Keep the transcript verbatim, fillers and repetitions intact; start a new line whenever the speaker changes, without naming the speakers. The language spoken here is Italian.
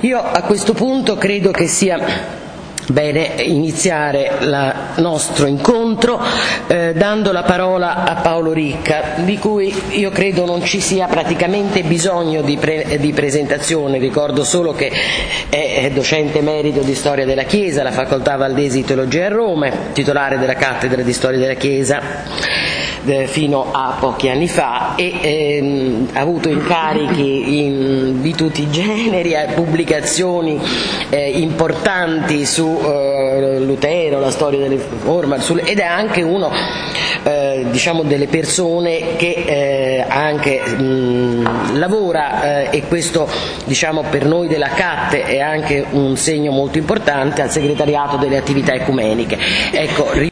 Io a questo punto credo che sia bene iniziare il nostro incontro eh, dando la parola a Paolo Ricca, di cui io credo non ci sia praticamente bisogno di, pre- di presentazione. Ricordo solo che è docente emerito di Storia della Chiesa alla Facoltà Valdesi di Teologia a Roma, titolare della cattedra di Storia della Chiesa eh, fino a pochi anni fa, e ehm, ha avuto incarichi in, di tutti i generi, pubblicazioni eh, importanti su Uh, Lutero, la storia delle riforme, ed è anche uno uh, diciamo delle persone che uh, anche mh, lavora uh, e questo diciamo per noi della C A T è anche un segno molto importante al segretariato delle attività ecumeniche. Ecco,